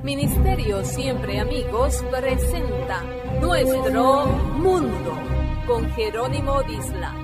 Ministerio Siempre Amigos presenta Nuestro Mundo con Jerónimo Disla.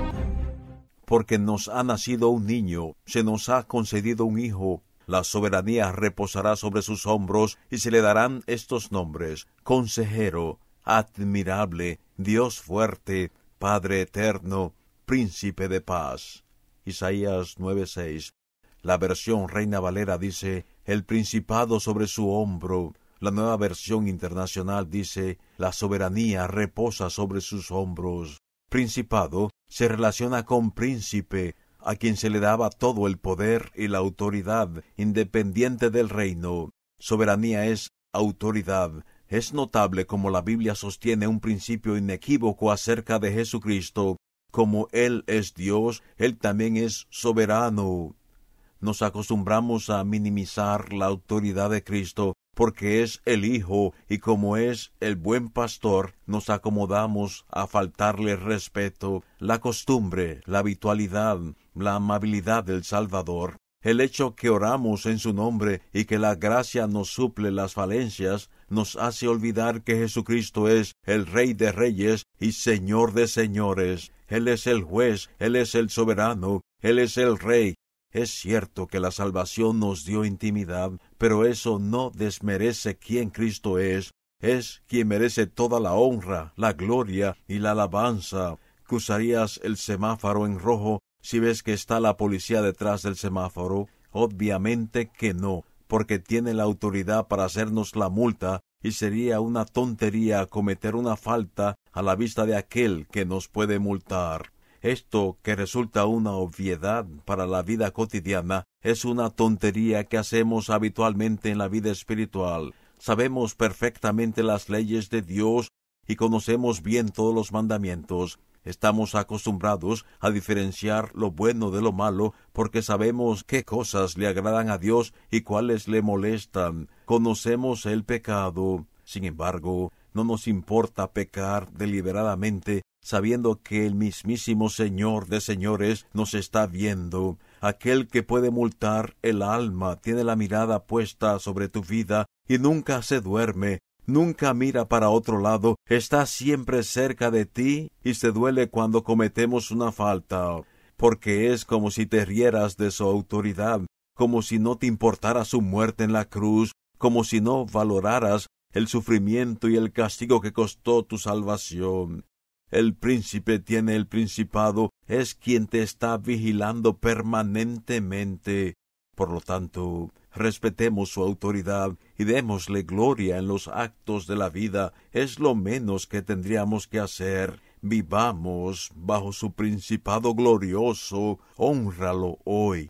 Porque nos ha nacido un niño, se nos ha concedido un hijo, la soberanía reposará sobre sus hombros y se le darán estos nombres: Consejero, Admirable, Dios fuerte, Padre eterno, Príncipe de paz. Isaías 9:6. La versión Reina Valera dice: el principado sobre su hombro. La Nueva Versión Internacional dice: la soberanía reposa sobre sus hombros. Principado se relaciona con príncipe, a quien se le daba todo el poder y la autoridad, independiente del reino. Soberanía es autoridad. Es notable como la Biblia sostiene un principio inequívoco acerca de Jesucristo. Como Él es Dios, Él también es soberano. Nos acostumbramos a minimizar la autoridad de Cristo porque es el Hijo, y como es el buen pastor, nos acomodamos a faltarle respeto. La costumbre, la habitualidad, la amabilidad del Salvador, el hecho que oramos en su nombre y que la gracia nos suple las falencias, nos hace olvidar que Jesucristo es el Rey de Reyes y Señor de Señores. Él es el juez, Él es el soberano, Él es el Rey. Es cierto que la salvación nos dio intimidad, pero eso no desmerece quién Cristo es. Es quien merece toda la honra, la gloria y la alabanza. ¿Cruzarías el semáforo en rojo si ves que está la policía detrás del semáforo? Obviamente que no, porque tiene la autoridad para hacernos la multa, y sería una tontería cometer una falta a la vista de aquel que nos puede multar. Esto, que resulta una obviedad para la vida cotidiana, es una tontería que hacemos habitualmente en la vida espiritual. Sabemos perfectamente las leyes de Dios y conocemos bien todos los mandamientos. Estamos acostumbrados a diferenciar lo bueno de lo malo porque sabemos qué cosas le agradan a Dios y cuáles le molestan. Conocemos el pecado. Sin embargo, no nos importa pecar deliberadamente, sabiendo que el mismísimo Señor de señores nos está viendo. Aquel que puede multar el alma tiene la mirada puesta sobre tu vida y nunca se duerme, nunca mira para otro lado, está siempre cerca de ti y se duele cuando cometemos una falta, porque es como si te rieras de su autoridad, como si no te importara su muerte en la cruz, como si no valoraras el sufrimiento y el castigo que costó tu salvación. El príncipe tiene el principado, es quien te está vigilando permanentemente. Por lo tanto, respetemos su autoridad y démosle gloria en los actos de la vida. Es lo menos que tendríamos que hacer. Vivamos bajo su principado glorioso. Hónralo hoy.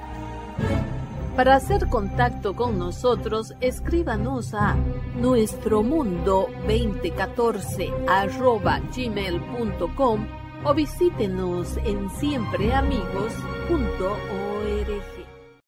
Para hacer contacto con nosotros, escríbanos a nuestromundo2014@gmail.com o visítenos en siempreamigos.org.